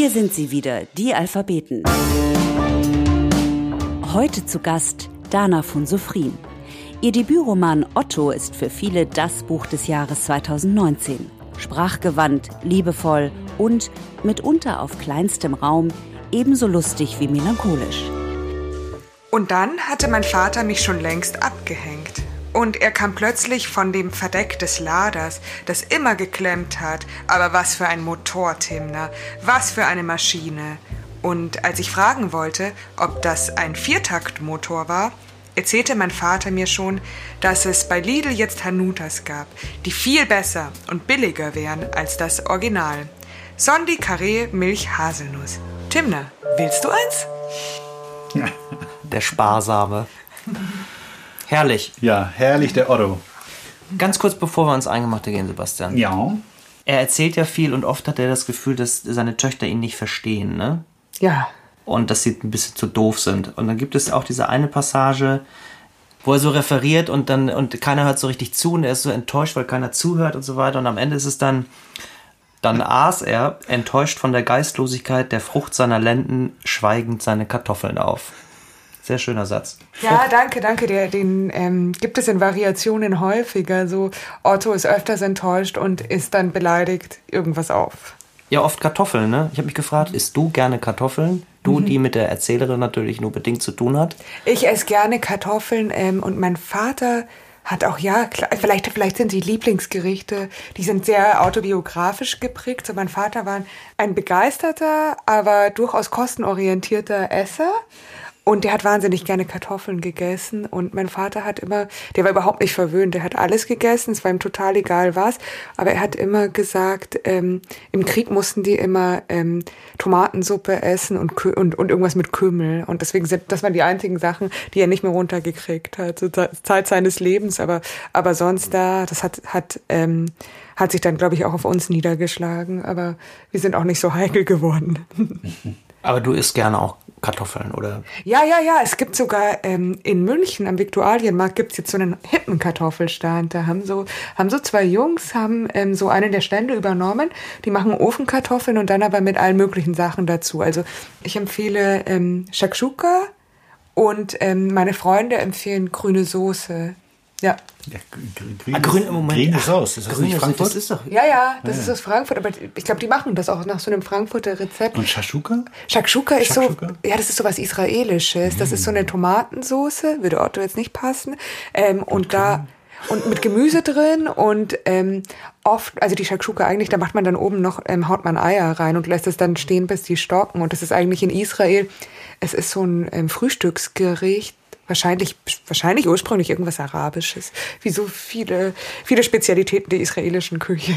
Hier sind sie wieder, die Alphabeten. Heute zu Gast Dana von Sophrin. Ihr Debütroman Otto ist für viele das Buch des Jahres 2019. Sprachgewandt, liebevoll und mitunter auf kleinstem Raum ebenso lustig wie melancholisch. Und dann hatte mein Vater mich schon längst abgehängt. Und er kam plötzlich von dem Verdeck des Laders, das immer geklemmt hat. Aber was für ein Motor, Timner, was für eine Maschine. Und als ich fragen wollte, ob das ein Viertaktmotor war, erzählte mein Vater mir schon, dass es bei Lidl jetzt Hanutas gab, die viel besser und billiger wären als das Original. Sondi Carré Milch Haselnuss. Timner, willst du eins? Der Sparsame. Herrlich. Ja, herrlich, der Otto. Ganz kurz, bevor wir ins Eingemachte gehen, Sebastian. Ja. Er erzählt ja viel und oft hat er das Gefühl, dass seine Töchter ihn nicht verstehen, ne? Ja. Und dass sie ein bisschen zu doof sind. Und dann gibt es auch diese eine Passage, wo er so referiert und keiner hört so richtig zu und er ist so enttäuscht, weil keiner zuhört und so weiter. Und am Ende ist es dann aß er, enttäuscht von der Geistlosigkeit der Frucht seiner Lenden, schweigend seine Kartoffeln auf. Sehr schöner Satz. Ja, danke. Den gibt es in Variationen häufiger. So, Otto ist öfters enttäuscht und isst dann beleidigt irgendwas auf. Ja, oft Kartoffeln, ne? Ich habe mich gefragt, isst du gerne Kartoffeln? Du, die mit der Erzählerin natürlich nur bedingt zu tun hat. Ich esse gerne Kartoffeln und mein Vater hat auch, ja, klar, vielleicht sind die Lieblingsgerichte, die sind sehr autobiografisch geprägt. So, mein Vater war ein begeisterter, aber durchaus kostenorientierter Esser. Und der hat wahnsinnig gerne Kartoffeln gegessen. Und mein Vater hat immer, der war überhaupt nicht verwöhnt, der hat alles gegessen, es war ihm total egal was. Aber er hat immer gesagt, im Krieg mussten die immer Tomatensuppe essen und irgendwas mit Kümmel. Und deswegen das waren die einzigen Sachen, die er nicht mehr runtergekriegt hat, zur Zeit seines Lebens. Aber sonst das hat sich dann, glaube ich, auch auf uns niedergeschlagen. Aber wir sind auch nicht so heikel geworden. Aber du isst gerne auch Kartoffeln, oder? Ja. Es gibt sogar in München am Viktualienmarkt gibt's jetzt so einen hippen Kartoffelstand. Da haben so zwei Jungs so einen der Stände übernommen. Die machen Ofenkartoffeln und dann aber mit allen möglichen Sachen dazu. Also ich empfehle Shakshuka und meine Freunde empfehlen grüne Soße. Ja. Grün im Moment. Grüne Sauce. Ist das nicht Frankfurt? Das ist doch. Ja, das ist aus Frankfurt, aber ich glaube, die machen das auch nach so einem Frankfurter Rezept. Und Shakshuka? Shakshuka ist so, ja, das ist so was Israelisches. Das ist so eine Tomatensoße, würde Otto jetzt nicht passen. Und mit Gemüse drin und oft, also die Shakshuka eigentlich, da macht man dann oben noch, haut man Eier rein und lässt es dann stehen, bis die stocken. Und das ist eigentlich in Israel, es ist so ein Frühstücksgericht. Wahrscheinlich ursprünglich irgendwas Arabisches. Wie so viele Spezialitäten der israelischen Küche.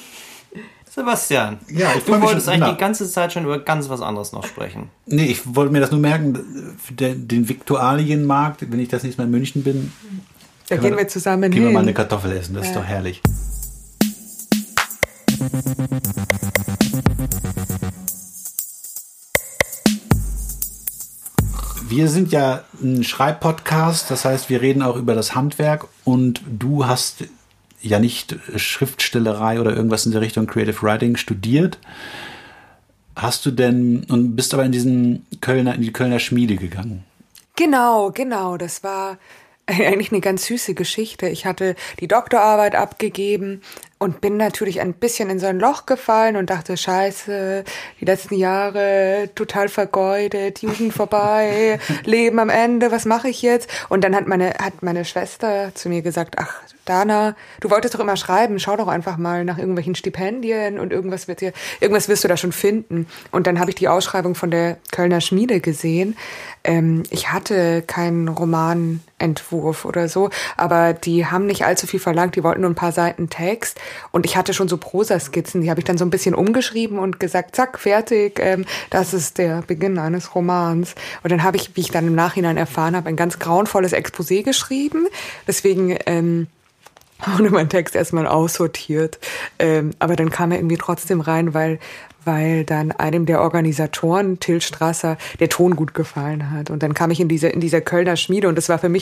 Sebastian, ja, du wolltest eigentlich die ganze Zeit schon über ganz was anderes noch sprechen. Nee, ich wollte mir das nur merken, den Viktualienmarkt, wenn ich das nächste Mal in München bin. Da gehen wir zusammen hin. Gehen wir mal eine Kartoffel essen, das ist doch herrlich. Wir sind ja ein Schreibpodcast, das heißt, wir reden auch über das Handwerk und du hast ja nicht Schriftstellerei oder irgendwas in der Richtung Creative Writing studiert. Hast du denn, und bist aber in die Kölner Schmiede gegangen? Genau, das war eigentlich eine ganz süße Geschichte. Ich hatte die Doktorarbeit abgegeben und bin natürlich ein bisschen in so ein Loch gefallen und dachte, scheiße, die letzten Jahre total vergeudet, Jugend vorbei, Leben am Ende, was mache ich jetzt? Und dann hat meine Schwester zu mir gesagt, ach, Dana, du wolltest doch immer schreiben, schau doch einfach mal nach irgendwelchen Stipendien und irgendwas wirst du da schon finden. Und dann habe ich die Ausschreibung von der Kölner Schmiede gesehen. Ich hatte keinen Romanentwurf oder so, aber die haben nicht allzu viel verlangt, die wollten nur ein paar Seiten Text und ich hatte schon so Prosaskizzen, die habe ich dann so ein bisschen umgeschrieben und gesagt, zack, fertig, das ist der Beginn eines Romans. Und dann habe ich, wie ich dann im Nachhinein erfahren habe, ein ganz grauenvolles Exposé geschrieben, deswegen wurde mein Text erstmal aussortiert, aber dann kam er irgendwie trotzdem rein, weil dann einem der Organisatoren, Till Strasser, der Ton gut gefallen hat. Und dann kam ich in diese Kölner Schmiede und das war für mich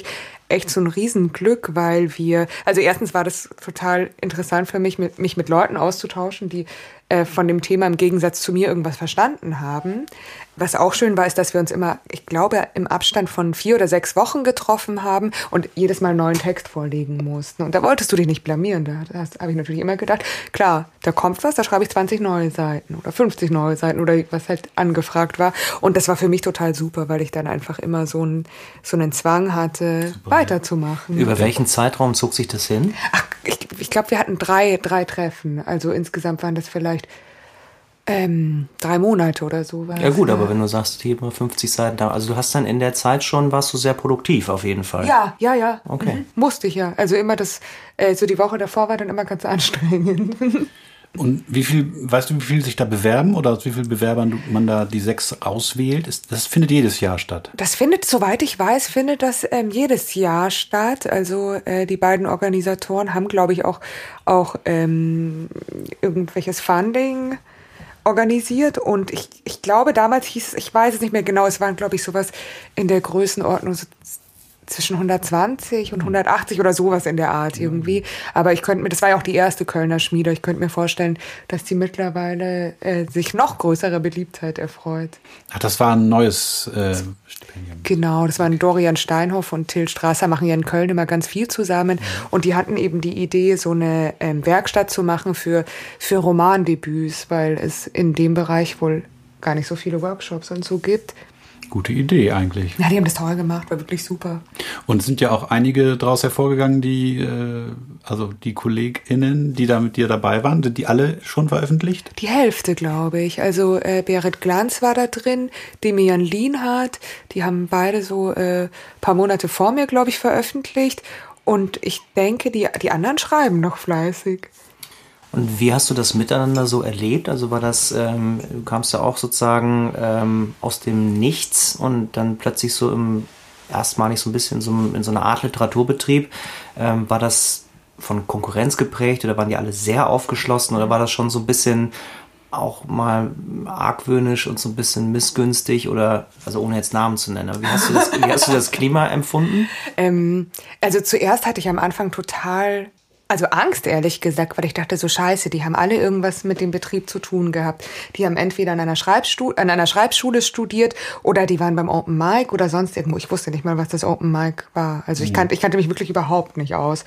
echt so ein Riesenglück, weil also erstens war das total interessant für mich, mich mit Leuten auszutauschen, die von dem Thema im Gegensatz zu mir irgendwas verstanden haben. Was auch schön war, ist, dass wir uns immer, ich glaube, im Abstand von 4 oder 6 Wochen getroffen haben und jedes Mal einen neuen Text vorlegen mussten. Und da wolltest du dich nicht blamieren. Da habe ich natürlich immer gedacht, klar, da kommt was, da schreibe ich 20 neue Seiten oder 50 neue Seiten oder was halt angefragt war. Und das war für mich total super, weil ich dann einfach immer so einen Zwang hatte, weiterzumachen. Über welchen Zeitraum zog sich das hin? Ach, ich glaube, wir hatten drei Treffen. Also insgesamt waren das vielleicht 3 Monate oder so. Ja gut, aber wenn du sagst, hier mal 50 Seiten da, also du hast dann in der Zeit schon, warst du sehr produktiv auf jeden Fall. Ja. Okay. Musste ich ja. Also immer so die Woche davor war dann immer ganz anstrengend. Und weißt du, wie viel sich da bewerben oder aus wie vielen Bewerbern man da die 6 auswählt? Das findet jedes Jahr statt. Das findet, soweit ich weiß, jedes Jahr statt. Also die beiden Organisatoren haben, glaube ich, auch irgendwelches Funding organisiert. Und ich glaube, damals hieß es, ich weiß es nicht mehr genau, es waren, glaube ich, sowas in der Größenordnung so zwischen 120 und 180 oder sowas in der Art irgendwie. Aber das war ja auch die erste Kölner Schmiede. Ich könnte mir vorstellen, dass die mittlerweile sich noch größere Beliebtheit erfreut. Ach, das war ein neues Stipendium. Genau, das waren Dorian Steinhoff und Till Strasser, machen ja in Köln immer ganz viel zusammen. Und die hatten eben die Idee, so eine Werkstatt zu machen für Romandebüts, weil es in dem Bereich wohl gar nicht so viele Workshops und so gibt. Gute Idee eigentlich. Ja, die haben das toll gemacht, war wirklich super. Und es sind ja auch einige daraus hervorgegangen, die KollegInnen, die da mit dir dabei waren, sind die alle schon veröffentlicht? Die Hälfte, glaube ich. Also Berit Glanz war da drin, Demian Lienhardt, die haben beide so paar Monate vor mir, glaube ich, veröffentlicht. Und ich denke, die anderen schreiben noch fleißig. Und wie hast du das miteinander so erlebt? Also war das, du kamst ja auch sozusagen aus dem Nichts und dann plötzlich so erstmalig so ein bisschen in so einer Art Literaturbetrieb. War das von Konkurrenz geprägt oder waren die alle sehr aufgeschlossen oder war das schon so ein bisschen auch mal argwöhnisch und so ein bisschen missgünstig oder, also ohne jetzt Namen zu nennen, aber wie hast du das Klima empfunden? Also zuerst hatte ich am Anfang also Angst, ehrlich gesagt, weil ich dachte, so scheiße, die haben alle irgendwas mit dem Betrieb zu tun gehabt. Die haben entweder an einer Schreibschule studiert oder die waren beim Open Mic oder sonst irgendwo. Ich wusste nicht mal, was das Open Mic war. Also ich kannte mich wirklich überhaupt nicht aus.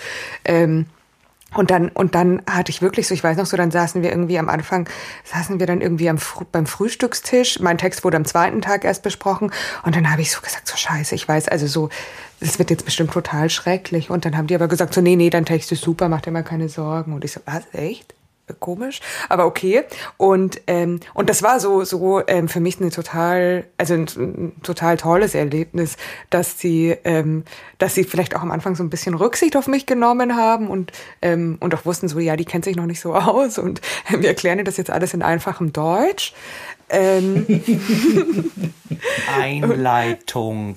Und dann hatte ich wirklich so, ich weiß noch so, dann saßen wir dann irgendwie beim Frühstückstisch. Mein Text wurde am 2. Tag erst besprochen. Und dann habe ich so gesagt, so scheiße, ich weiß, also so, das wird jetzt bestimmt total schrecklich. Und dann haben die aber gesagt, so nee, dein Text ist super, mach dir mal keine Sorgen. Und ich so, was, echt? Komisch, aber okay. Und das war so für mich ein total tolles Erlebnis, dass sie vielleicht auch am Anfang so ein bisschen Rücksicht auf mich genommen haben und auch wussten so, ja, die kennt sich noch nicht so aus und wir erklären dir das jetzt alles in einfachem Deutsch. Einleitung.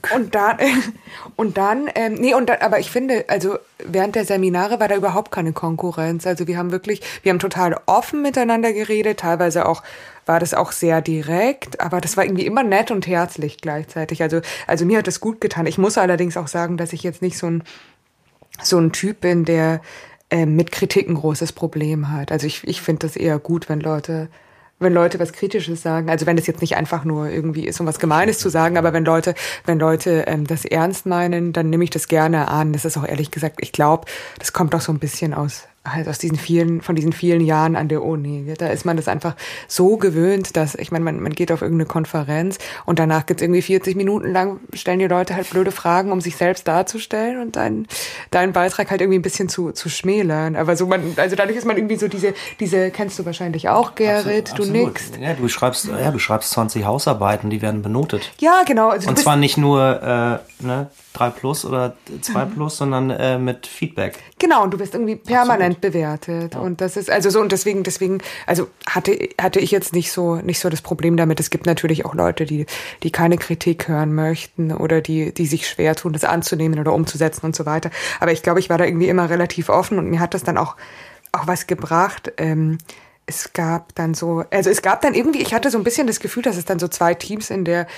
Aber ich finde, also während der Seminare war da überhaupt keine Konkurrenz. Also wir haben total offen miteinander geredet, teilweise war das auch sehr direkt, aber das war irgendwie immer nett und herzlich gleichzeitig. Also mir hat das gut getan. Ich muss allerdings auch sagen, dass ich jetzt nicht so ein Typ bin, der mit Kritik ein großes Problem hat. Also ich finde das eher gut, wenn Leute was Kritisches sagen, also wenn das jetzt nicht einfach nur irgendwie ist, um was Gemeines zu sagen, aber wenn Leute das ernst meinen, dann nehme ich das gerne an. Das ist auch ehrlich gesagt, ich glaube, das kommt auch so ein bisschen aus diesen vielen Jahren an der Uni. Da ist man das einfach so gewöhnt, dass, ich meine, man geht auf irgendeine Konferenz und danach gibt's irgendwie 40 Minuten lang, stellen die Leute halt blöde Fragen, um sich selbst darzustellen und deinen Beitrag halt irgendwie ein bisschen zu schmälern. Aber so dadurch ist man irgendwie so diese kennst du wahrscheinlich auch, Gerrit, absolut. Du nickst. Ja, du schreibst 20 Hausarbeiten, die werden benotet. Ja, genau. Also und zwar nicht nur 3+ oder 2+, sondern mit Feedback. Genau, und du bist irgendwie permanent bewertet. Ja. Und das ist also so, und deswegen, also hatte ich jetzt nicht so das Problem damit. Es gibt natürlich auch Leute, die keine Kritik hören möchten oder die sich schwer tun, das anzunehmen oder umzusetzen und so weiter. Aber ich glaube, ich war da irgendwie immer relativ offen und mir hat das dann auch was gebracht, es gab dann irgendwie, ich hatte so ein bisschen das Gefühl, dass es dann so 2 Teams in der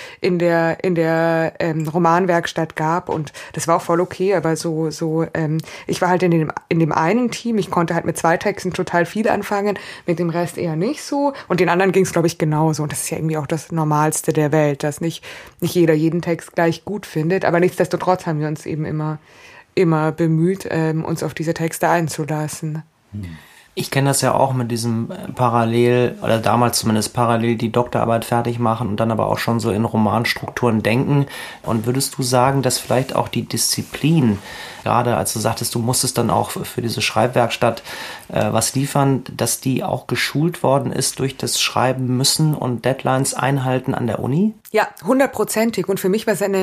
Romanwerkstatt gab und das war auch voll okay, aber ich war halt in dem einen Team, ich konnte halt mit 2 Texten total viel anfangen, mit dem Rest eher nicht so und den anderen ging es, glaube ich, genauso und das ist ja irgendwie auch das Normalste der Welt, dass nicht jeder jeden Text gleich gut findet, aber nichtsdestotrotz haben wir uns eben immer bemüht, uns auf diese Texte einzulassen. Ich kenne das ja auch mit diesem parallel, oder damals zumindest parallel die Doktorarbeit fertig machen und dann aber auch schon so in Romanstrukturen denken. Und würdest du sagen, dass vielleicht auch die Disziplin, gerade als du sagtest, du musstest dann auch für diese Schreibwerkstatt was liefern, dass die auch geschult worden ist durch das Schreiben müssen und Deadlines einhalten an der Uni? Ja, 100%. Und für mich war es eine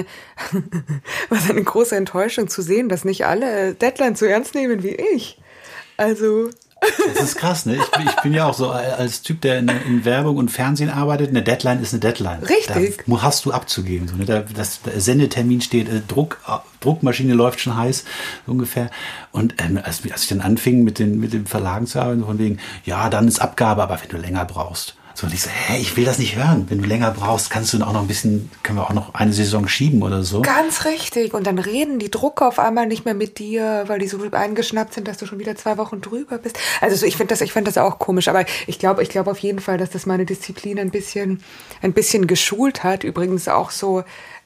große Enttäuschung zu sehen, dass nicht alle Deadlines so ernst nehmen wie ich. Also... Das ist krass, ne? Ich bin ja auch so als Typ, der in Werbung und Fernsehen arbeitet. Eine Deadline ist eine Deadline. Richtig. Da hast du abzugeben. So, ne? Der Sendetermin steht, Druckmaschine läuft schon heiß, so ungefähr. Und als ich dann anfing, mit dem Verlagen zu arbeiten, von wegen, ja, dann ist Abgabe, aber wenn du länger brauchst. So, und ich so, ich will das nicht hören. Wenn du länger brauchst, können wir auch noch eine Saison schieben oder so. Ganz richtig. Und dann reden die Drucker auf einmal nicht mehr mit dir, weil die so eingeschnappt sind, dass du schon wieder 2 Wochen drüber bist. Also ich fand das auch komisch. Aber ich glaube auf jeden Fall, dass das meine Disziplin ein bisschen geschult hat. Übrigens auch so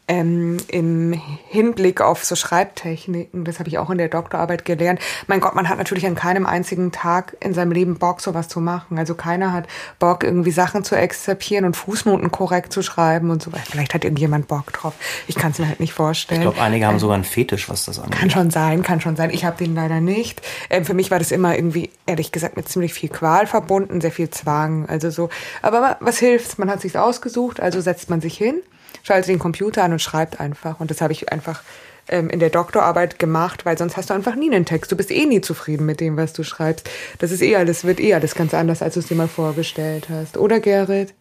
im Hinblick auf so Schreibtechniken, das habe ich auch in der Doktorarbeit gelernt. Mein Gott, man hat natürlich an keinem einzigen Tag in seinem Leben Bock, sowas zu machen. Also keiner hat Bock, irgendwie Sachen zu exzerpieren und Fußnoten korrekt zu schreiben und so weiter. Vielleicht hat irgendjemand Bock drauf. Ich kann es mir halt nicht vorstellen. Ich glaube, einige haben sogar einen Fetisch, was das angeht. Kann schon sein. Ich habe den leider nicht. Für mich war das immer irgendwie, ehrlich gesagt, mit ziemlich viel Qual verbunden, sehr viel Zwang. Also so. Aber was hilft? Man hat sich's ausgesucht, also setzt man sich hin, schaltet den Computer an und schreibt einfach. Und das habe ich einfach in der Doktorarbeit gemacht, weil sonst hast du einfach nie einen Text. Du bist nie zufrieden mit dem, was du schreibst. Das ist wird alles ganz anders, als du es dir mal vorgestellt hast. Oder, Gerrit?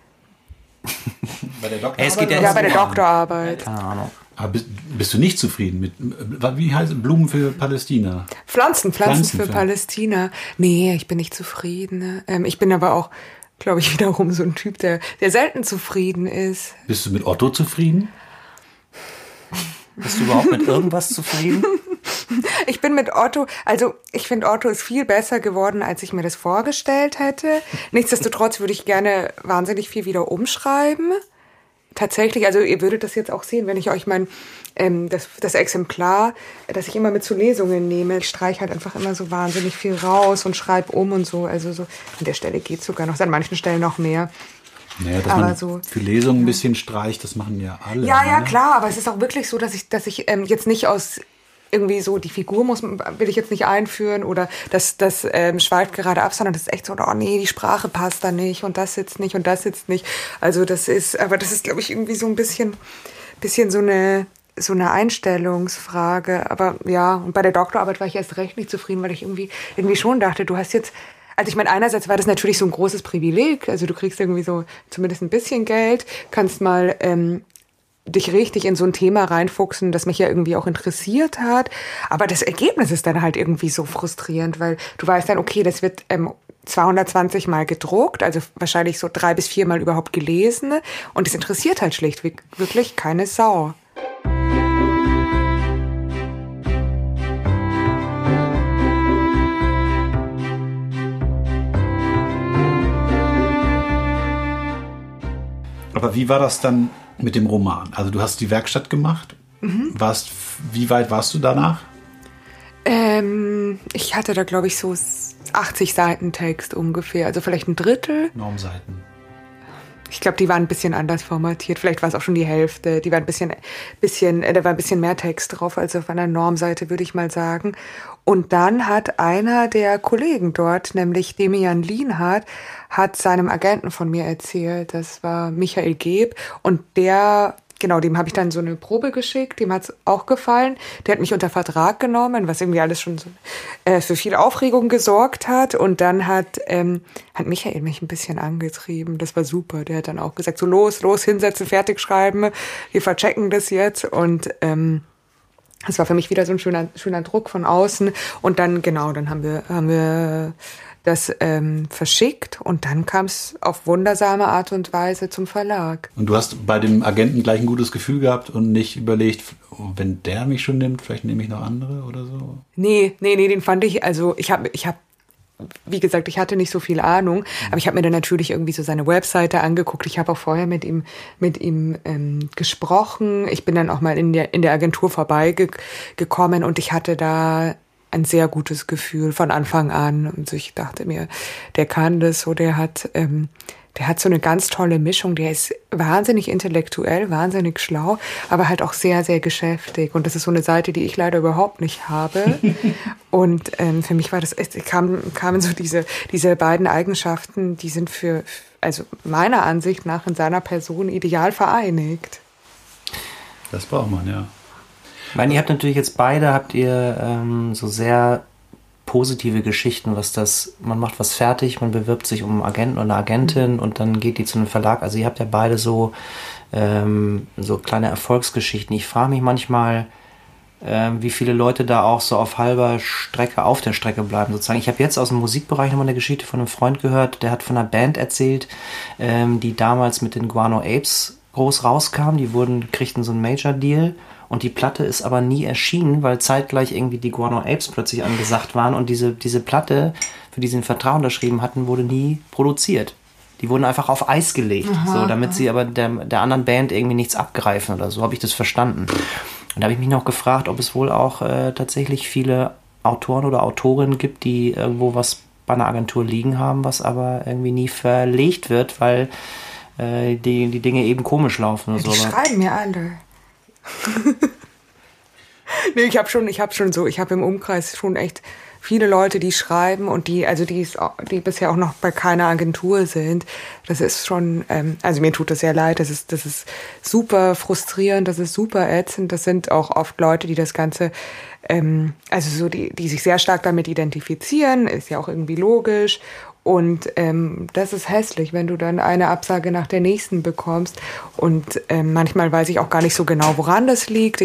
Bei der Doktorarbeit? Ja, bei der Doktorarbeit. Keine Ahnung. Aber bist du nicht zufrieden mit, wie heißt es, Blumen für Palästina? Pflanzen für Palästina. Nee, ich bin nicht zufrieden. Ich bin aber auch, glaube ich, wiederum so ein Typ, der selten zufrieden ist. Bist du mit Otto zufrieden? Bist du überhaupt mit irgendwas zufrieden? Ich bin mit Otto, also ich finde, Otto ist viel besser geworden, als ich mir das vorgestellt hätte. Nichtsdestotrotz würde ich gerne wahnsinnig viel wieder umschreiben. Tatsächlich, also ihr würdet das jetzt auch sehen, wenn ich euch das Exemplar, das ich immer mit zu Lesungen nehme, ich streiche halt einfach immer so wahnsinnig viel raus und schreibe um und so. Also so an der Stelle geht es sogar noch, an manchen Stellen noch mehr. Naja, dass man so für Lesungen ein bisschen streicht, das machen ja alle. Ja, klar, aber es ist auch wirklich so, dass ich jetzt nicht aus irgendwie so, die Figur will ich jetzt nicht einführen oder das schweift gerade ab, sondern das ist echt so, oh nee, die Sprache passt da nicht und das sitzt nicht und das sitzt nicht. Also das ist, glaube ich, irgendwie so ein bisschen so eine Einstellungsfrage. Aber ja, und bei der Doktorarbeit war ich erst recht nicht zufrieden, weil ich irgendwie schon dachte, du hast jetzt, also ich meine, einerseits war das natürlich so ein großes Privileg, also du kriegst irgendwie so zumindest ein bisschen Geld, kannst mal dich richtig in so ein Thema reinfuchsen, das mich ja irgendwie auch interessiert hat. Aber das Ergebnis ist dann halt irgendwie so frustrierend, weil du weißt dann, okay, das wird 220 Mal gedruckt, also wahrscheinlich so 3 bis 4 Mal überhaupt gelesen. Und es interessiert halt schlichtweg wirklich keine Sau. Aber wie war das dann mit dem Roman? Also du hast die Werkstatt gemacht. Mhm. Wie weit warst du danach? Ich hatte da, glaube ich, so 80 Seiten Text ungefähr. Also vielleicht ein Drittel. Normseiten. Ich glaube, die waren ein bisschen anders formatiert. Vielleicht war es auch schon die Hälfte. Die war da war ein bisschen mehr Text drauf als auf einer Normseite, würde ich mal sagen. Und dann hat einer der Kollegen dort, nämlich Demian Lienhardt, hat seinem Agenten von mir erzählt. Das war Michael Geb. Und dem habe ich dann so eine Probe geschickt, dem hat's auch gefallen. Der hat mich unter Vertrag genommen, was irgendwie alles schon so, für viel Aufregung gesorgt hat. Und dann hat Michael mich ein bisschen angetrieben. Das war super. Der hat dann auch gesagt, so los, hinsetzen, fertig schreiben. Wir verchecken das jetzt. Und Das war für mich wieder so ein schöner Druck von außen. Und dann, genau, dann haben wir das verschickt und dann kam es auf wundersame Art und Weise zum Verlag. Und du hast bei dem Agenten gleich ein gutes Gefühl gehabt und nicht überlegt, oh, wenn der mich schon nimmt, vielleicht nehme ich noch andere oder so? Nee, den fand ich, also ich hab wie gesagt, ich hatte nicht so viel Ahnung, aber ich habe mir dann natürlich irgendwie so seine Webseite angeguckt. Ich habe auch vorher mit ihm gesprochen. Ich bin dann auch mal in der Agentur vorbeigekommen und ich hatte da ein sehr gutes Gefühl von Anfang an. Und ich dachte mir, der kann das so, der hat so eine ganz tolle Mischung. Der ist wahnsinnig intellektuell, wahnsinnig schlau, aber halt auch sehr, sehr geschäftig. Und das ist so eine Seite, die ich leider überhaupt nicht habe. Und für mich war das, kamen so diese beiden Eigenschaften, die sind also meiner Ansicht nach in seiner Person ideal vereinigt. Das braucht man, ja. Ich meine, ihr habt natürlich jetzt beide, so sehr positive Geschichten, man macht was fertig, man bewirbt sich um einen Agenten oder eine Agentin und dann geht die zu einem Verlag. Also ihr habt ja beide so kleine Erfolgsgeschichten. Ich frage mich manchmal, wie viele Leute da auch so auf der Strecke bleiben sozusagen. Ich habe jetzt aus dem Musikbereich nochmal eine Geschichte von einem Freund gehört, der hat von einer Band erzählt, die damals mit den Guano Apes groß rauskam. Die kriegten so einen Major-Deal. Und die Platte ist aber nie erschienen, weil zeitgleich irgendwie die Guano Apes plötzlich angesagt waren. Und diese Platte, für die sie einen Vertrag unterschrieben hatten, wurde nie produziert. Die wurden einfach auf Eis gelegt, damit sie aber der anderen Band irgendwie nichts abgreifen oder so, habe ich das verstanden. Und da habe ich mich noch gefragt, ob es wohl auch tatsächlich viele Autoren oder Autorinnen gibt, die irgendwo was bei einer Agentur liegen haben, was aber irgendwie nie verlegt wird, weil die Dinge eben komisch laufen oder so. Die schreiben mir alle. Nee, ich habe im Umkreis schon echt viele Leute, die schreiben und die bisher auch noch bei keiner Agentur sind. Das ist schon, also mir tut das sehr leid, das ist super frustrierend, das ist super ätzend. Das sind auch oft Leute, die das Ganze, die sich sehr stark damit identifizieren, ist ja auch irgendwie logisch. Und das ist hässlich, wenn du dann eine Absage nach der nächsten bekommst. Und manchmal weiß ich auch gar nicht so genau, woran das liegt.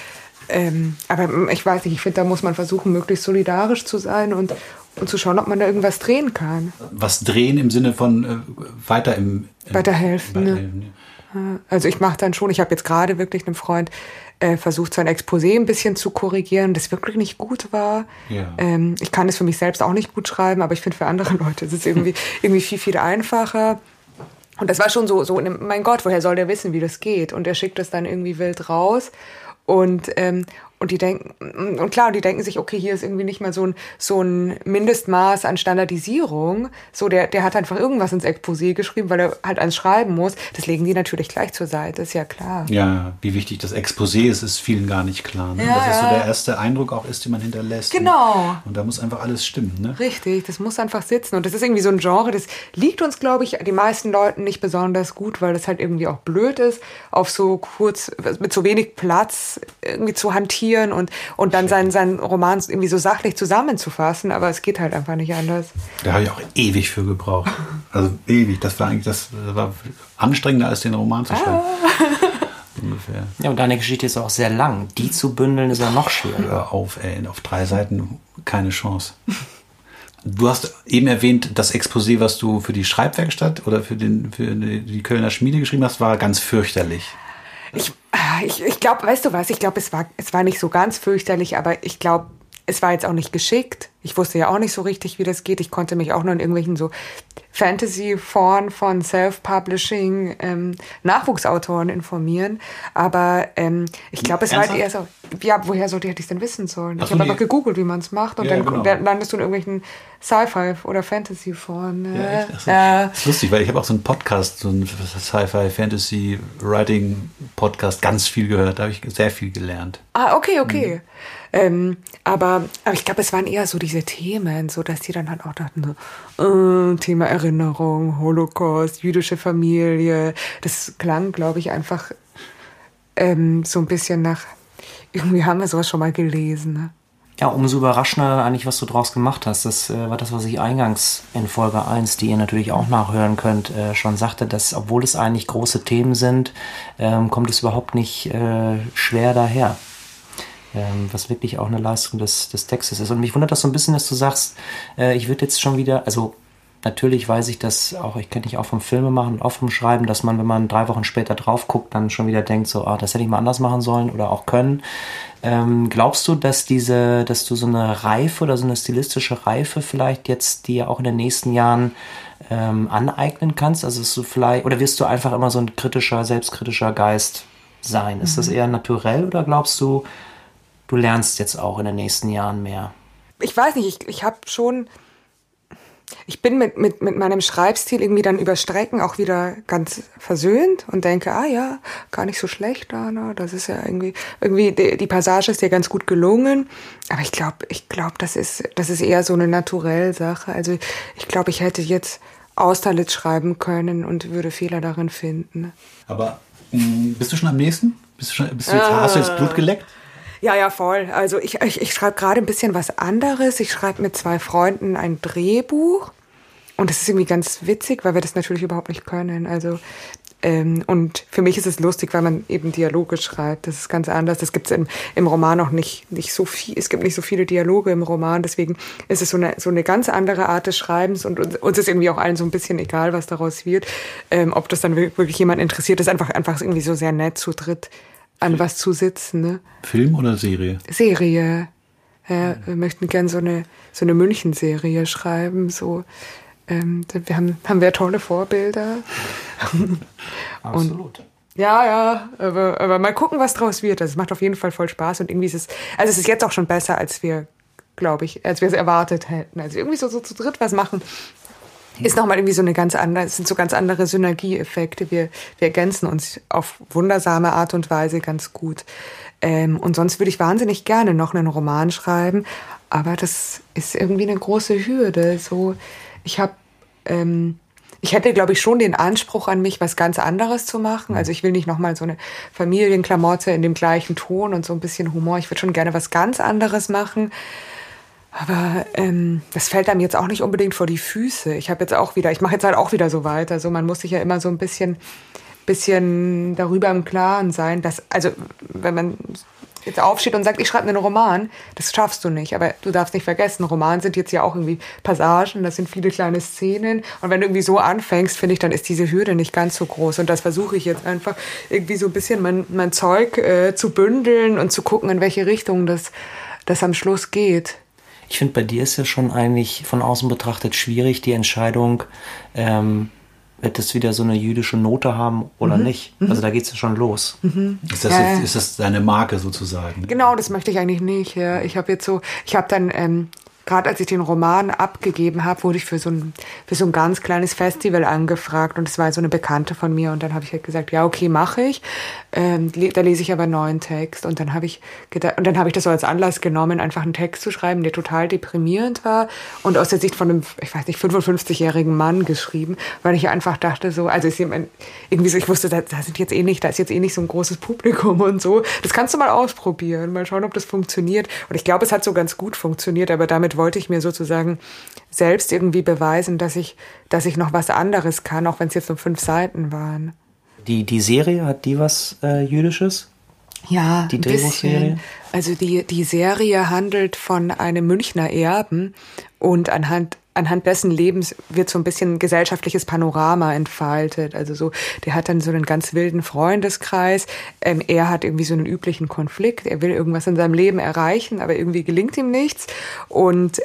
Aber ich weiß nicht, ich finde, da muss man versuchen, möglichst solidarisch zu sein und zu schauen, ob man da irgendwas drehen kann. Was drehen im Sinne von weiterhelfen? Ne? Also ich mache dann schon, ich habe jetzt gerade wirklich einem Freund versucht, sein Exposé ein bisschen zu korrigieren, das wirklich nicht gut war. Ja. Ich kann es für mich selbst auch nicht gut schreiben, aber ich finde, für andere Leute ist es irgendwie viel, viel einfacher. Und das war schon so, mein Gott, woher soll der wissen, wie das geht? Und er schickt das dann irgendwie wild raus. Und die denken sich, okay, hier ist irgendwie nicht mal so ein Mindestmaß an Standardisierung. So, der hat einfach irgendwas ins Exposé geschrieben, weil er halt eins schreiben muss. Das legen die natürlich gleich zur Seite, ist ja klar. Ja, wie wichtig das Exposé ist vielen gar nicht klar. Ne? Ja, das ist so der erste Eindruck auch ist, den man hinterlässt. Genau. Und da muss einfach alles stimmen, ne? Richtig, das muss einfach sitzen. Und das ist irgendwie so ein Genre, das liegt uns, glaube ich, die meisten Leuten nicht besonders gut, weil das halt irgendwie auch blöd ist, auf so kurz, mit so wenig Platz irgendwie zu hantieren und dann seinen Roman irgendwie so sachlich zusammenzufassen, aber es geht halt einfach nicht anders. Da habe ich auch ewig für gebraucht. Also ewig. Das war anstrengender als den Roman zu schreiben. Ungefähr. Ja, und deine Geschichte ist auch sehr lang. Die zu bündeln ist ja noch schwieriger. Hör auf, auf 3 Seiten keine Chance. Du hast eben erwähnt, das Exposé, was du für die Schreibwerkstatt oder für die Kölner Schmiede geschrieben hast, war ganz fürchterlich. Ich glaube, weißt du was, ich glaube, es war nicht so ganz fürchterlich, aber ich glaube, es war jetzt auch nicht geschickt. Ich wusste ja auch nicht so richtig, wie das geht. Ich konnte mich auch nur in irgendwelchen so Fantasy-Foren von Self-Publishing Nachwuchsautoren informieren. Aber ich glaube, es war halt eher so, ja, woher hätte ich es denn wissen sollen? Ich habe einfach gegoogelt, wie man es macht und dann landest du in irgendwelchen Sci-Fi- oder Fantasy-Foren. Ja, echt? Das ist lustig, weil ich habe auch so einen Podcast, so einen Sci-Fi-Fantasy-Writing-Podcast ganz viel gehört. Da habe ich sehr viel gelernt. Ah, okay. Aber ich glaube, es waren eher so diese Themen, so dass die dann halt auch dachten, so, Thema Erinnerung, Holocaust, jüdische Familie. Das klang, glaube ich, einfach so ein bisschen nach, irgendwie haben wir sowas schon mal gelesen. Ne? Ja, umso überraschender eigentlich, was du draus gemacht hast. Das war das, was ich eingangs in Folge 1, die ihr natürlich auch nachhören könnt, schon sagte, dass, obwohl es eigentlich große Themen sind, kommt es überhaupt nicht schwer daher. was wirklich auch eine Leistung des Textes ist. Und mich wundert das so ein bisschen, dass du sagst, ich würde jetzt schon wieder, also natürlich weiß ich das auch, ich kenne dich auch vom Filmemachen und auch vom Schreiben, dass man, wenn man 3 Wochen später drauf guckt, dann schon wieder denkt, so, das hätte ich mal anders machen sollen oder auch können. Glaubst du, dass du so eine Reife oder so eine stilistische Reife vielleicht jetzt dir auch in den nächsten Jahren aneignen kannst? Also ist du vielleicht, oder wirst du einfach immer so ein selbstkritischer Geist sein? Ist das eher naturell oder glaubst du, du lernst jetzt auch in den nächsten Jahren mehr? Ich weiß nicht, ich bin mit meinem Schreibstil irgendwie dann über Strecken auch wieder ganz versöhnt und denke, ja, gar nicht so schlecht, Dana. Das ist ja irgendwie die Passage ist ja ganz gut gelungen. Aber ich glaube, das ist eher so eine Naturell-Sache. Also ich glaube, ich hätte jetzt Austerlitz schreiben können und würde Fehler darin finden. Aber bist du schon am nächsten? Hast du jetzt Blut geleckt? Ja, voll. Also ich schreibe gerade ein bisschen was anderes. Ich schreibe mit 2 Freunden ein Drehbuch. Und das ist irgendwie ganz witzig, weil wir das natürlich überhaupt nicht können. Also und für mich ist es lustig, weil man eben Dialoge schreibt. Das ist ganz anders. Das gibt es im Roman auch nicht so viel. Es gibt nicht so viele Dialoge im Roman. Deswegen ist es so eine ganz andere Art des Schreibens. Und uns ist irgendwie auch allen so ein bisschen egal, was daraus wird. Ob das dann wirklich jemand interessiert, ist einfach irgendwie so sehr nett zu dritt an was zu sitzen. Ne? Film oder Serie? Serie. Ja, wir möchten gern so eine München-Serie schreiben. So, haben wir tolle Vorbilder. Absolut. Und, ja, aber mal gucken, was draus wird. Also es macht auf jeden Fall voll Spaß und irgendwie es ist jetzt auch schon besser, als wir es erwartet hätten. Also irgendwie so zu dritt was machen. Ist nochmal irgendwie so es sind so ganz andere Synergieeffekte. Wir ergänzen uns auf wundersame Art und Weise ganz gut. Und sonst würde ich wahnsinnig gerne noch einen Roman schreiben, aber das ist irgendwie eine große Hürde. So, ich hätte, glaube ich, schon den Anspruch an mich, was ganz anderes zu machen. Also ich will nicht nochmal so eine Familienklamotte in dem gleichen Ton und so ein bisschen Humor. Ich würde schon gerne was ganz anderes machen. Aber das fällt einem jetzt auch nicht unbedingt vor die Füße. Ich mache jetzt halt auch wieder so weiter. So, man muss sich ja immer so ein bisschen darüber im Klaren sein, dass, also wenn man jetzt aufsteht und sagt, ich schreibe einen Roman, das schaffst du nicht. Aber du darfst nicht vergessen, Roman sind jetzt ja auch irgendwie Passagen, das sind viele kleine Szenen. Und wenn du irgendwie so anfängst, finde ich, dann ist diese Hürde nicht ganz so groß. Und das versuche ich jetzt einfach irgendwie so ein bisschen mein Zeug zu bündeln und zu gucken, in welche Richtung das am Schluss geht. Ich finde, bei dir ist ja schon eigentlich von außen betrachtet schwierig, die Entscheidung, wird das wieder so eine jüdische Note haben oder nicht? Also da geht es ja schon los. Ist das deine Marke sozusagen? Genau, das möchte ich eigentlich nicht. Ja. Ich habe dann, gerade als ich den Roman abgegeben habe, wurde ich für so ein ganz kleines Festival angefragt und es war so eine Bekannte von mir und dann habe ich halt gesagt, ja, okay, mache ich. Da lese ich aber einen neuen Text und dann habe ich das so als Anlass genommen, einfach einen Text zu schreiben, der total deprimierend war und aus der Sicht von einem, 55-jährigen Mann geschrieben, weil ich einfach dachte so, also irgendwie so, ich wusste, da ist jetzt eh nicht so ein großes Publikum und so. Das kannst du mal ausprobieren, mal schauen, ob das funktioniert. Und ich glaube, es hat so ganz gut funktioniert, aber damit wollte ich mir sozusagen selbst irgendwie beweisen, dass ich noch was anderes kann, auch wenn es jetzt nur 5 Seiten waren. Die Serie, hat die was Jüdisches? Ja, die Drehbuchserie? Also die Serie handelt von einem Münchner Erben und anhand dessen Lebens wird so ein bisschen ein gesellschaftliches Panorama entfaltet. Also so, der hat dann so einen ganz wilden Freundeskreis. Er hat irgendwie so einen üblichen Konflikt. Er will irgendwas in seinem Leben erreichen, aber irgendwie gelingt ihm nichts. Und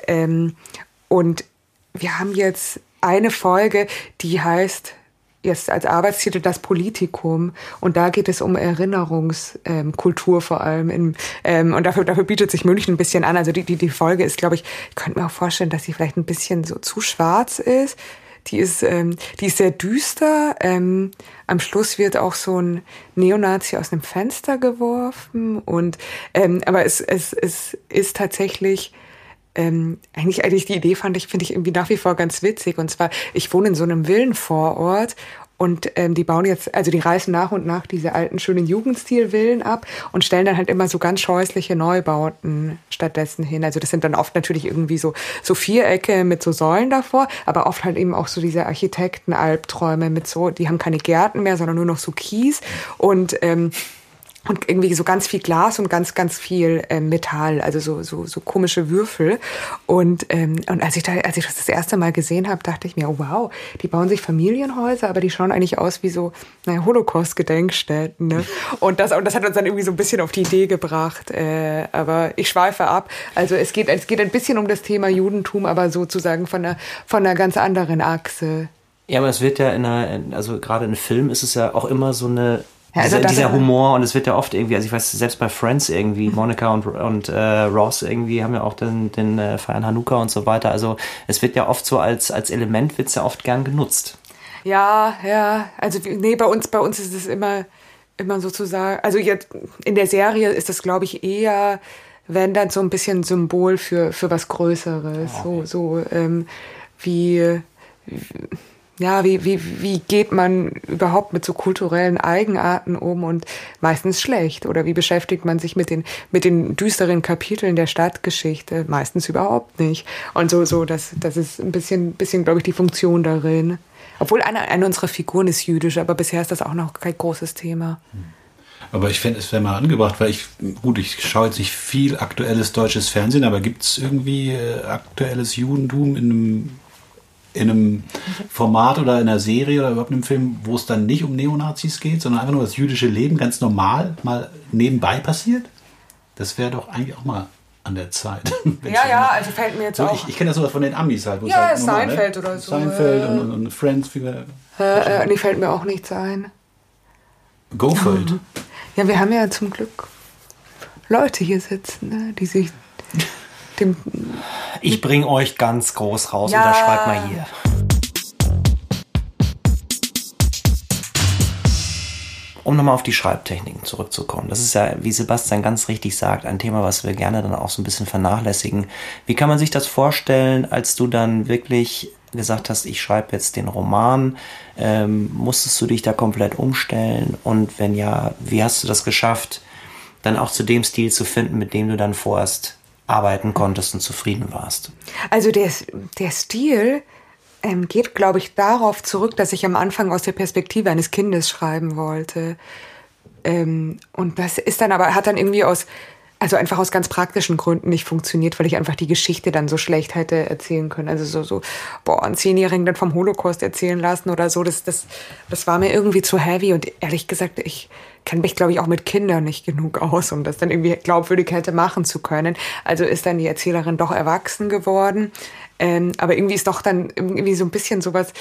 wir haben jetzt eine Folge, die heißt jetzt als Arbeitstitel Das Politikum und da geht es um Erinnerungskultur vor allem und dafür bietet sich München ein bisschen an. Also die Folge ist, glaube ich könnte mir auch vorstellen, dass sie vielleicht ein bisschen so zu schwarz ist. Die ist sehr düster. Am Schluss wird auch so ein Neonazi aus einem Fenster geworfen und aber es ist tatsächlich eigentlich die Idee finde ich irgendwie nach wie vor ganz witzig. Und zwar, ich wohne in so einem Villenvorort und die bauen jetzt, also die reißen nach und nach diese alten, schönen Jugendstil-Villen ab und stellen dann halt immer so ganz scheußliche Neubauten stattdessen hin. Also das sind dann oft natürlich irgendwie so Vierecke mit so Säulen davor, aber oft halt eben auch so diese Architekten-Albträume mit so, die haben keine Gärten mehr, sondern nur noch so Kies und und irgendwie so ganz viel Glas und ganz, ganz viel Metall, also so komische Würfel. Und als ich das erste Mal gesehen habe, dachte ich mir, oh, wow, die bauen sich Familienhäuser, aber die schauen eigentlich aus wie so Holocaust-Gedenkstätten. Ne? Und das hat uns dann irgendwie so ein bisschen auf die Idee gebracht. Aber ich schweife ab. Also es geht ein bisschen um das Thema Judentum, aber sozusagen von einer ganz anderen Achse. Ja, aber es wird ja also gerade in Filmen ist es ja auch immer so eine Ja, also dieser Humor, und es wird ja oft irgendwie, also ich weiß, selbst bei Friends irgendwie, Monica und Ross irgendwie haben ja auch den feiern Hanukkah und so weiter. Also es wird ja oft so als Element wird's ja oft gern genutzt. Ja, also nee, bei uns ist es immer sozusagen, also jetzt in der Serie ist das, glaube ich, eher, wenn dann so ein bisschen Symbol für was Größeres, okay. Wie geht man überhaupt mit so kulturellen Eigenarten um und meistens schlecht? Oder wie beschäftigt man sich mit den düsteren Kapiteln der Stadtgeschichte? Meistens überhaupt nicht. Und das ist ein bisschen, glaube ich, die Funktion darin. Obwohl eine unserer Figuren ist jüdisch, aber bisher ist das auch noch kein großes Thema. Aber ich fände, es wäre mal angebracht, weil ich schaue jetzt nicht viel aktuelles deutsches Fernsehen, aber gibt es irgendwie aktuelles Judentum in einem Format oder in einer Serie oder überhaupt in einem Film, wo es dann nicht um Neonazis geht, sondern einfach nur das jüdische Leben ganz normal mal nebenbei passiert? Das wäre doch eigentlich auch mal an der Zeit. Ja, also fällt mir jetzt so auch. Ich kenne das sowas von den Amis halt. Ja, halt Seinfeld normal, oder so. Seinfeld und Friends. Nee, fällt mir auch nichts ein. Go for it. Ja, wir haben ja zum Glück Leute hier sitzen, ne, die sich dem... Ich bringe euch ganz groß raus, unterschreibt mal hier. Um nochmal auf die Schreibtechniken zurückzukommen. Das ist ja, wie Sebastian ganz richtig sagt, ein Thema, was wir gerne dann auch so ein bisschen vernachlässigen. Wie kann man sich das vorstellen, als du dann wirklich gesagt hast, ich schreibe jetzt den Roman? Musstest du dich da komplett umstellen? Und wenn ja, wie hast du das geschafft, dann auch zu dem Stil zu finden, mit dem du dann vorerst arbeiten konntest und zufrieden warst? Also der Stil geht, glaube ich, darauf zurück, dass ich am Anfang aus der Perspektive eines Kindes schreiben wollte. Und das ist dann aber, hat dann irgendwie einfach aus ganz praktischen Gründen nicht funktioniert, weil ich einfach die Geschichte dann so schlecht hätte erzählen können. Also einen 10-Jährigen dann vom Holocaust erzählen lassen oder so, das war mir irgendwie zu heavy. Und ehrlich gesagt, ich kenne mich, glaube ich, auch mit Kindern nicht genug aus, um das dann irgendwie glaubwürdig hätte machen zu können. Also ist dann die Erzählerin doch erwachsen geworden. Aber irgendwie ist doch dann irgendwie so ein bisschen sowas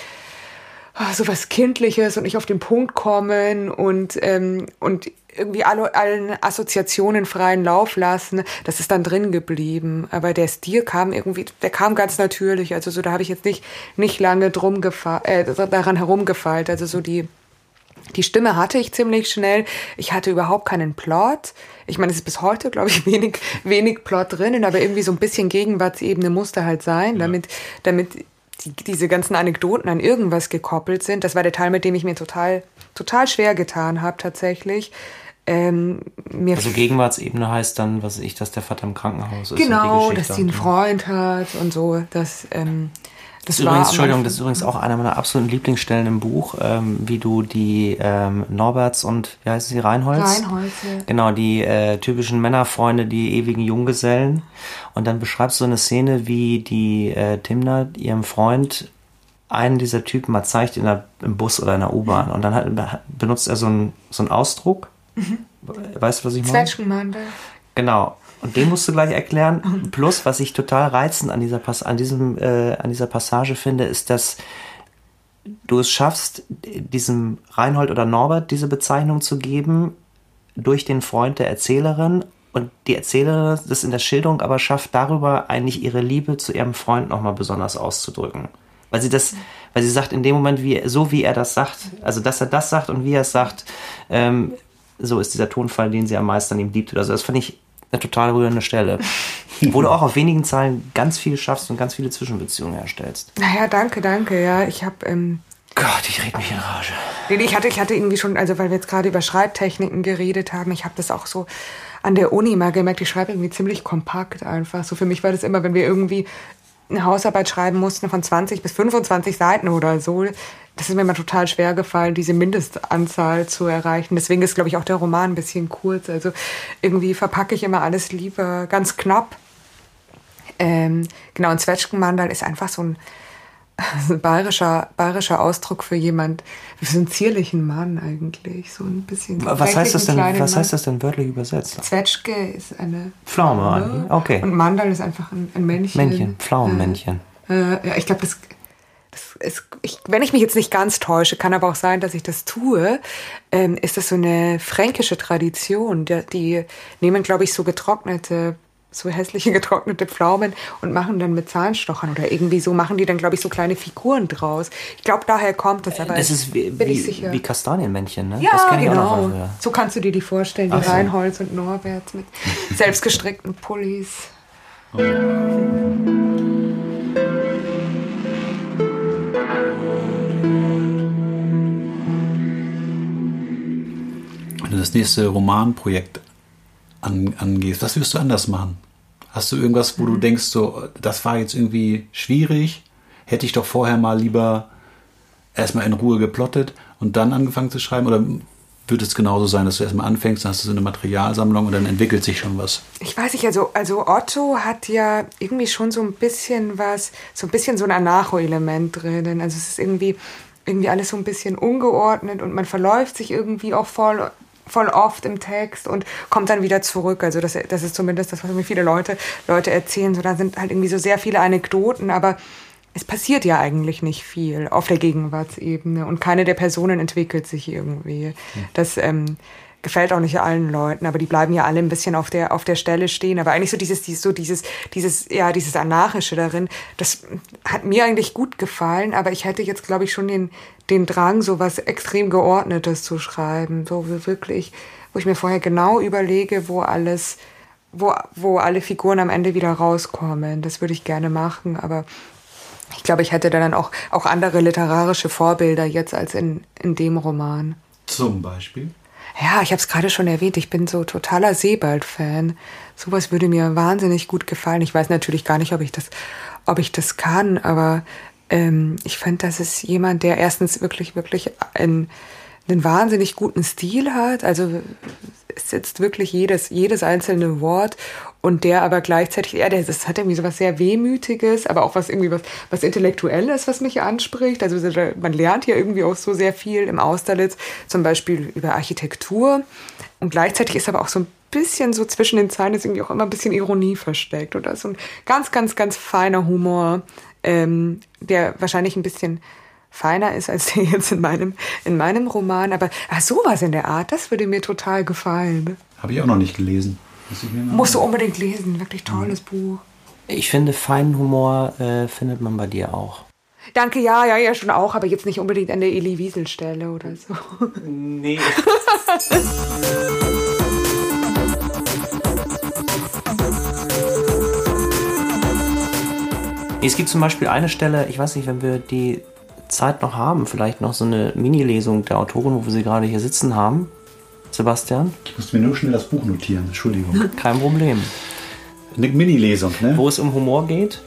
Kindliches und nicht auf den Punkt kommen und irgendwie allen Assoziationen freien Lauf lassen. Das ist dann drin geblieben. Aber der Stil kam ganz natürlich. Also so, da habe ich jetzt nicht lange daran herumgefeilt. Also so die Stimme hatte ich ziemlich schnell. Ich hatte überhaupt keinen Plot. Ich meine, es ist bis heute, glaube ich, wenig Plot drinnen, aber irgendwie so ein bisschen Gegenwartsebene musste halt sein, damit diese ganzen Anekdoten an irgendwas gekoppelt sind. Das war der Teil, mit dem ich mir total schwer getan habe, tatsächlich. Also Gegenwartsebene heißt dann, dass der Vater im Krankenhaus ist. Genau, und die dass sie einen Freund hat und so. Das ist übrigens auch einer meiner absoluten Lieblingsstellen im Buch, wie du die Norberts und, wie heißen sie, Reinholds? Reinholds, ja. Genau, die typischen Männerfreunde, die ewigen Junggesellen. Und dann beschreibst du eine Szene, wie die Timna ihrem Freund einen dieser Typen mal zeigt im Bus oder in der U-Bahn. Und dann benutzt er so einen Ausdruck. Weißt du, was ich meine? Zwetschgenmandel. Genau. Und den musst du gleich erklären. Plus, was ich total reizend an dieser Passage finde, ist, dass du es schaffst, diesem Reinhold oder Norbert diese Bezeichnung zu geben durch den Freund der Erzählerin. Und die Erzählerin das in der Schilderung aber schafft, darüber eigentlich ihre Liebe zu ihrem Freund nochmal besonders auszudrücken. Weil sie sagt, in dem Moment, wie er das sagt, also dass er das sagt und wie er es sagt, so ist dieser Tonfall, den sie am meisten an ihm liebt oder so. Das fand ich eine total rührende Stelle. Wo du auch auf wenigen Zeilen ganz viel schaffst und ganz viele Zwischenbeziehungen herstellst. Naja, danke, ja. Ich habe... Gott, ich rede mich in Rage. Ich hatte irgendwie schon, also weil wir jetzt gerade über Schreibtechniken geredet haben, ich habe das auch so an der Uni mal gemerkt, ich schreibe irgendwie ziemlich kompakt einfach. So für mich war das immer, wenn wir irgendwie eine Hausarbeit schreiben mussten von 20 bis 25 Seiten oder so. Das ist mir immer total schwer gefallen, diese Mindestanzahl zu erreichen. Deswegen ist, glaube ich, auch der Roman ein bisschen kurz. Also irgendwie verpacke ich immer alles lieber ganz knapp. Genau, und Zwetschgenmandal ist einfach so ein bayerischer Ausdruck für so einen zierlichen Mann eigentlich. So ein bisschen. Was heißt das denn wörtlich übersetzt? Zwetschge ist eine Pflaume. Okay. Und Mandal ist einfach ein Männchen. Männchen, Pflaumenmännchen. Ja, ich glaube, wenn ich mich jetzt nicht ganz täusche, kann aber auch sein, dass ich das tue, ist das so eine fränkische Tradition. Die nehmen, glaube ich, so hässliche getrocknete Pflaumen und machen dann mit Zahnstochern oder irgendwie so, machen die dann, glaube ich, so kleine Figuren draus. Ich glaube, daher kommt das, aber das ist wie Kastanienmännchen, ne? Ja, das kenn ich genau. auch noch. So kannst du dir die vorstellen, wie Reinholz und Norbert mit selbstgestrickten Pullis. Wenn du das nächste Romanprojekt angehst, was wirst du anders machen? Hast du irgendwas, wo du denkst, so, das war jetzt irgendwie schwierig, hätte ich doch vorher mal lieber erstmal in Ruhe geplottet und dann angefangen zu schreiben? Oder wird es genauso sein, dass du erstmal anfängst, dann hast du so eine Materialsammlung und dann entwickelt sich schon was? Ich weiß nicht, also Otto hat ja irgendwie schon so ein bisschen so ein Anarcho-Element drin. Also es ist irgendwie alles so ein bisschen ungeordnet und man verläuft sich irgendwie auch voll oft im Text und kommt dann wieder zurück. Also das ist zumindest das, was mir viele Leute erzählen. So, da sind halt irgendwie so sehr viele Anekdoten, aber es passiert ja eigentlich nicht viel auf der Gegenwartsebene und keine der Personen entwickelt sich irgendwie. Das gefällt auch nicht allen Leuten, aber die bleiben ja alle ein bisschen auf der Stelle stehen. Aber eigentlich so dieses Anarchische darin, das hat mir eigentlich gut gefallen, aber ich hätte jetzt, glaube ich, schon den Drang, so was extrem Geordnetes zu schreiben. So wirklich, wo ich mir vorher genau überlege, wo alle Figuren am Ende wieder rauskommen. Das würde ich gerne machen, aber ich glaube, ich hätte dann auch andere literarische Vorbilder jetzt als in dem Roman. Zum Beispiel? Ja, ich habe es gerade schon erwähnt, ich bin so totaler Sebald-Fan. Sowas würde mir wahnsinnig gut gefallen. Ich weiß natürlich gar nicht, ob ich das kann, aber ich fand, das ist jemand, der erstens wirklich einen wahnsinnig guten Stil hat. Also es sitzt wirklich jedes einzelne Wort und der aber gleichzeitig, das hat irgendwie so was sehr Wehmütiges, aber auch was Intellektuelles, was mich anspricht. Also man lernt ja irgendwie auch so sehr viel im Austerlitz, zum Beispiel über Architektur und gleichzeitig ist aber auch so ein bisschen so zwischen den Zeilen ist irgendwie auch immer ein bisschen Ironie versteckt und da ist so ein ganz, ganz, ganz feiner Humor, der wahrscheinlich ein bisschen feiner ist als der jetzt in meinem Roman, aber sowas in der Art, das würde mir total gefallen. Habe ich auch noch nicht gelesen. Musst du unbedingt lesen, wirklich tolles Buch. Ich finde, feinen Humor findet man bei dir auch. Danke, ja, schon auch, aber jetzt nicht unbedingt an der Elie Wiesel-Stelle oder so. Nee. Es gibt zum Beispiel eine Stelle, ich weiß nicht, wenn wir die Zeit noch haben, vielleicht noch so eine Mini-Lesung der Autorin, wo wir sie gerade hier sitzen haben. Sebastian? Ich musste mir nur schnell das Buch notieren, Entschuldigung. Kein Problem. Eine Mini-Lesung, ne? Wo es um Humor geht?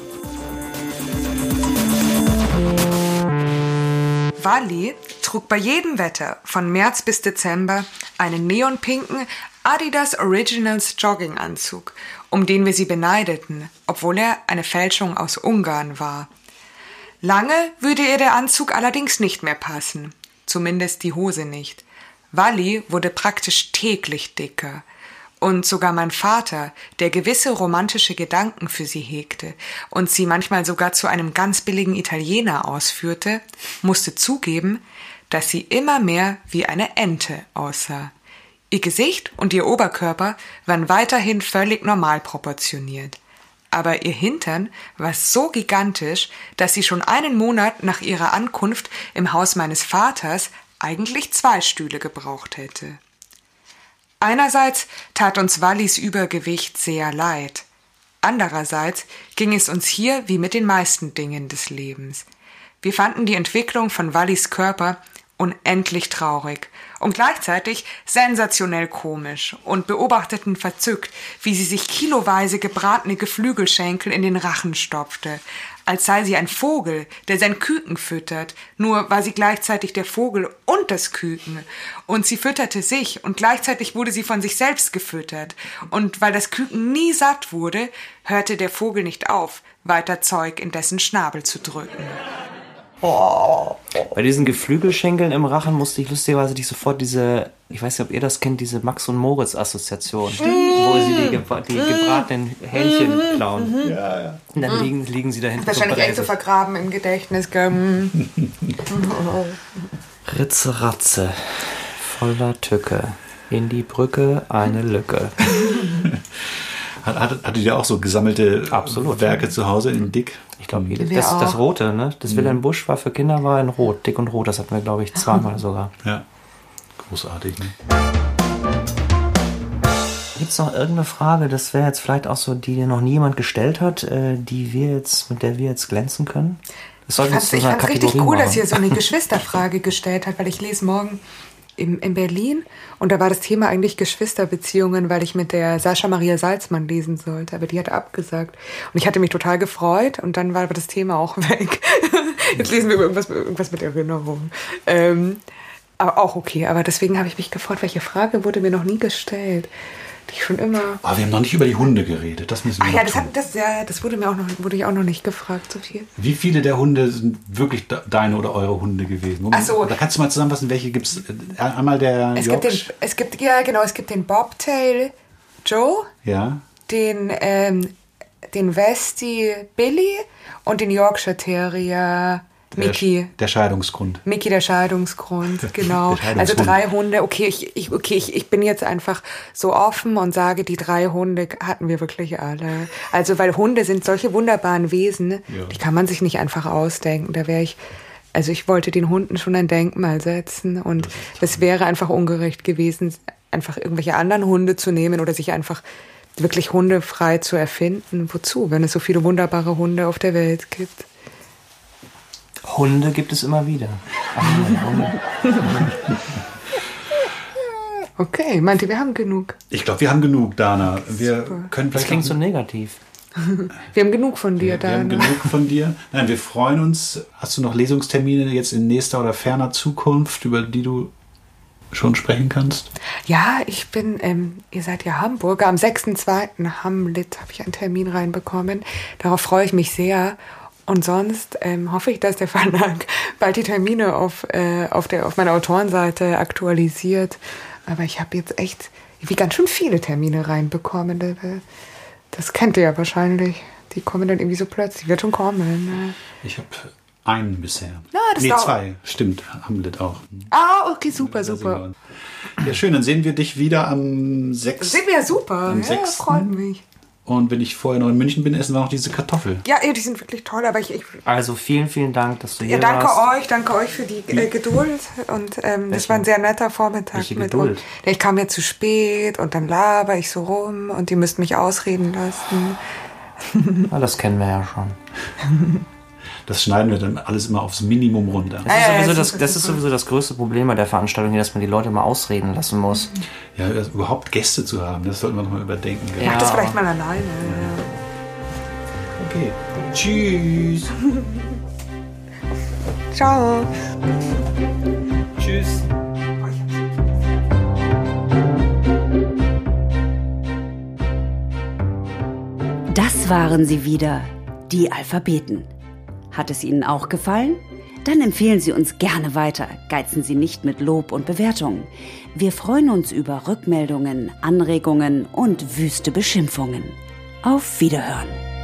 Wally trug bei jedem Wetter von März bis Dezember einen neonpinken Adidas Originals Jogginganzug, um den wir sie beneideten, obwohl er eine Fälschung aus Ungarn war. Lange würde ihr der Anzug allerdings nicht mehr passen, zumindest die Hose nicht. Wally wurde praktisch täglich dicker. Und sogar mein Vater, der gewisse romantische Gedanken für sie hegte und sie manchmal sogar zu einem ganz billigen Italiener ausführte, musste zugeben, dass sie immer mehr wie eine Ente aussah. Ihr Gesicht und ihr Oberkörper waren weiterhin völlig normal proportioniert. Aber ihr Hintern war so gigantisch, dass sie schon einen Monat nach ihrer Ankunft im Haus meines Vaters eigentlich 2 Stühle gebraucht hätte. Einerseits tat uns Wallys Übergewicht sehr leid. Andererseits ging es uns hier wie mit den meisten Dingen des Lebens. Wir fanden die Entwicklung von Wallys Körper unendlich traurig und gleichzeitig sensationell komisch und beobachteten verzückt, wie sie sich kiloweise gebratene Geflügelschenkel in den Rachen stopfte, als sei sie ein Vogel, der sein Küken füttert, nur war sie gleichzeitig der Vogel und das Küken. Und sie fütterte sich und gleichzeitig wurde sie von sich selbst gefüttert. Und weil das Küken nie satt wurde, hörte der Vogel nicht auf, weiter Zeug in dessen Schnabel zu drücken. Oh. Bei diesen Geflügelschenkeln im Rachen musste ich lustigerweise sofort diese, ich weiß nicht, ob ihr das kennt, diese Max und Moritz Assoziation, wo sie die gebratenen Hähnchen klauen. Ja. Und dann liegen sie da hinten. Wahrscheinlich echt so vergraben im Gedächtnis. Ritze Ratze, voller Tücke, in die Brücke eine Lücke. Hattet ihr auch so gesammelte Werke zu Hause in dick? Ich glaube, das Rote, ne? Das Wilhelm Busch war für Kinder war in Rot, dick und rot. Das hatten wir, glaube ich, zweimal sogar. Ja, großartig. Ne? Gibt es noch irgendeine Frage, das wäre jetzt vielleicht auch so, die dir noch nie jemand gestellt hat, mit der wir jetzt glänzen können? Ich fand es richtig cool, dass ihr so eine Geschwisterfrage gestellt habt, weil ich lese morgen in Berlin und da war das Thema eigentlich Geschwisterbeziehungen, weil ich mit der Sascha Maria Salzmann lesen sollte, aber die hat abgesagt und ich hatte mich total gefreut und dann war aber das Thema auch weg. Jetzt lesen wir irgendwas mit Erinnerung. Aber auch okay, aber deswegen habe ich mich gefreut, welche Frage wurde mir noch nie gestellt, die ich schon immer... Aber wir haben noch nicht über die Hunde geredet, das müssen wir noch tun. Das wurde ich auch noch nicht gefragt, so viel. Wie viele der Hunde sind wirklich deine oder eure Hunde gewesen? Ach so. Da kannst du mal zusammenfassen, welche gibt es? Einmal der Yorkshire. Es gibt den Bobtail Joe, ja. den Westie Billy und den Yorkshire Terrier Mickey. Der Scheidungsgrund. Mickey, der Scheidungsgrund, genau. Also 3 Hunde. Okay, ich bin jetzt einfach so offen und sage, die 3 Hunde hatten wir wirklich alle. Also, weil Hunde sind solche wunderbaren Wesen, die kann man sich nicht einfach ausdenken. Ich wollte den Hunden schon ein Denkmal setzen und es wäre einfach ungerecht gewesen, einfach irgendwelche anderen Hunde zu nehmen oder sich einfach wirklich hundefrei zu erfinden. Wozu, wenn es so viele wunderbare Hunde auf der Welt gibt? Hunde gibt es immer wieder. Okay, meint ihr, wir haben genug? Ich glaube, wir haben genug, Dana. Das klingt so negativ. Wir haben genug von dir, Dana. Wir haben genug von dir. Nein, wir freuen uns. Hast du noch Lesungstermine jetzt in nächster oder ferner Zukunft, über die du schon sprechen kannst? Ja, ich bin, ihr seid ja Hamburger, am 6.2. Hamlet habe ich einen Termin reinbekommen. Darauf freue ich mich sehr. Und sonst hoffe ich, dass der Verlag bald die Termine auf meiner Autorenseite aktualisiert. Aber ich habe jetzt echt ganz schön viele Termine reinbekommen. Das kennt ihr ja wahrscheinlich. Die kommen dann irgendwie so plötzlich. Wird schon kommen. Ne? Ich habe einen bisher. Ja, das 2. Stimmt, Hamlet auch. Ah, okay, super. Ja, schön. Dann sehen wir dich wieder am 6. Das sehen wir ja super. Am 6. Freut mich. Und wenn ich vorher noch in München bin, essen wir noch diese Kartoffel. Ja, die sind wirklich toll, aber Also vielen, vielen Dank, dass du hier warst. Danke euch für die Geduld. Und das war ein sehr netter Vormittag. Welche Geduld? Ich kam mir zu spät und dann laber ich so rum und die müssten mich ausreden lassen. Ja, das kennen wir ja schon. Das schneiden wir dann alles immer aufs Minimum runter. Das ist sowieso das größte Problem bei der Veranstaltung hier, dass man die Leute mal ausreden lassen muss. Ja, überhaupt Gäste zu haben, das sollten wir nochmal überdenken. Ja. Mach das vielleicht mal alleine. Okay. Tschüss. Ciao. Tschüss. Das waren sie wieder, die Alphabeten. Hat es Ihnen auch gefallen? Dann empfehlen Sie uns gerne weiter. Geizen Sie nicht mit Lob und Bewertungen. Wir freuen uns über Rückmeldungen, Anregungen und wüste Beschimpfungen. Auf Wiederhören.